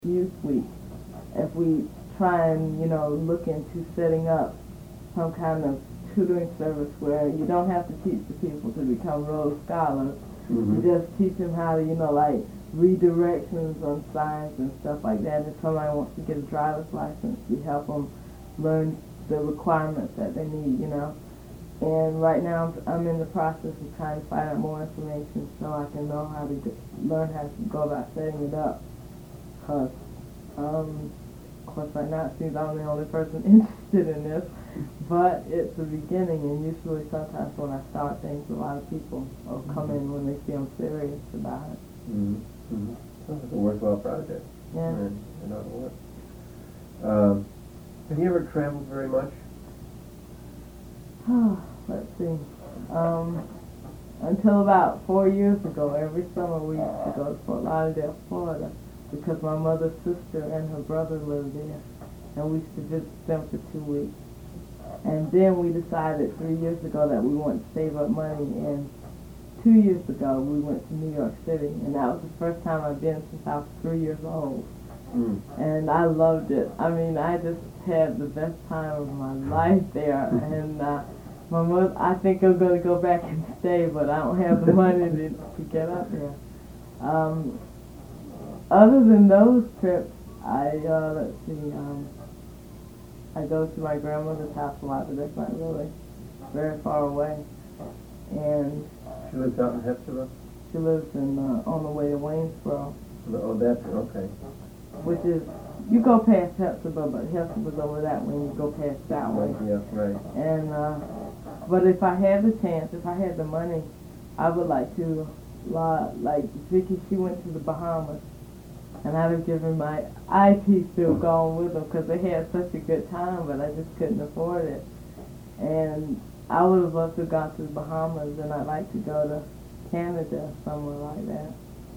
Youth Week, if we try and, look into setting up some kind of tutoring service where you don't have to teach the people to become Rhodes Scholars. You just teach them how to, like read directions on signs and stuff like that. If somebody wants to get a driver's license, we help them learn the requirements that they need, And right now I'm in the process of trying to find out more information so I can know how to learn how to go about setting it up. Because, of course, right now it seems I'm the only person interested in this, but it's the beginning, and usually sometimes when I start things, a lot of people will come in when they see I'm serious about it. It's a worthwhile project. Yeah. In other words. Have you ever traveled very much? Let's see. Until about 4 years ago, every summer we used to go to Fort Lauderdale, Florida, because my mother's sister and her brother lived there, and we used to visit them for 2 weeks. And then we decided 3 years ago that we wanted to save up money, and 2 years ago we went to New York City, and that was the first time I've been since I was 3 years old. And I loved it. I mean, I just had the best time of my life there, and my mother, I think I'm going to go back and stay, but I don't have the money to get up there. Other than those trips, I go to my grandmother's house a lot, but that's not really very far away. And She lives out in Hepzibah? She lives on the way to Waynesboro. Oh, that's okay. Which is, you go past Hepzibah, but Hepzibah's over that way, you go past that way. Yeah, right. And, but if I had the chance, if I had the money, I would like to, like Vicky, she went to the Bahamas, and I'd have given my IT still gone with them because they had such a good time, but I just couldn't afford it. And I would have loved to have gone to the Bahamas, and I'd like to go to Canada, somewhere like that.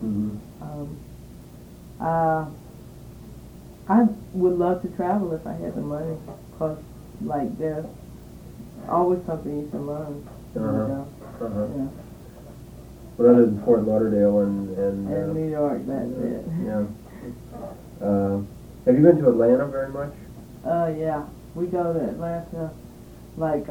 I would love to travel if I had the money, because, like, there's always something you can learn. Yeah. But other than Fort Lauderdale and New York, that's it. Yeah. Have you been to Atlanta very much? Yeah. We go to Atlanta, like,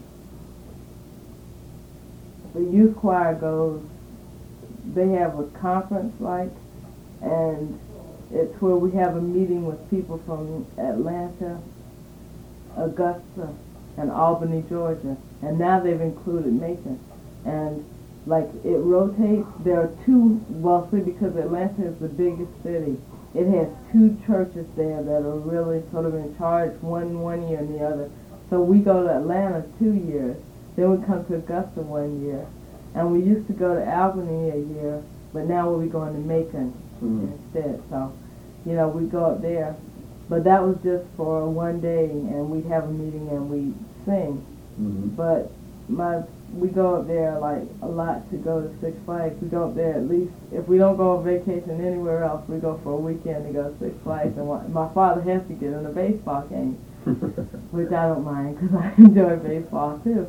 the youth choir goes, they have a conference, like, and it's where we have a meeting with people from Atlanta, Augusta, and Albany, Georgia. And now they've included Macon. And, like, it rotates. There are two, well, see, because Atlanta is the biggest city, it has two churches there that are really sort of in charge, one year and the other. So we go to Atlanta 2 years, then we come to Augusta 1 year. And we used to go to Albany a year, but now we'll be going to Macon instead. So, we go up there. But that was just for 1 day, and we'd have a meeting and we'd sing. But we go up there, like, a lot to go to Six Flags. We go up there at least, if we don't go on vacation anywhere else, we go for a weekend to go to Six Flags. And my father has to get in a baseball game, which I don't mind, because I enjoy baseball, too.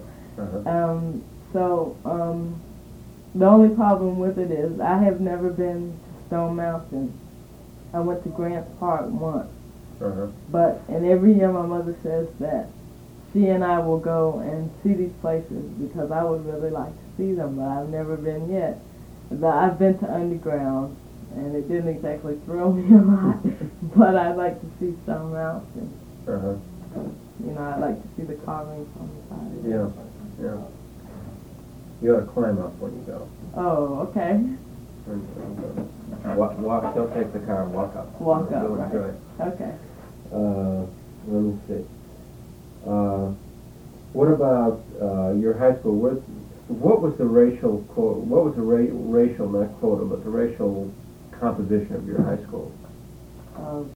The only problem with it is I have never been to Stone Mountain. I went to Grants Park once. And every year my mother says that she and I will go and see these places because I would really like to see them, but I've never been yet. But I've been to Underground, and it didn't exactly thrill me a lot, but I'd like to see Stone Mountain. I'd like to see the carvings on the side. Yeah. You ought to climb up when you go. Oh, okay. Walk. Don't take the car and walk up. Walk up, right. Enjoy it. Okay. Let me see. What about your high school? What was the racial quota? What was the racial, not quota, but the racial composition of your high school?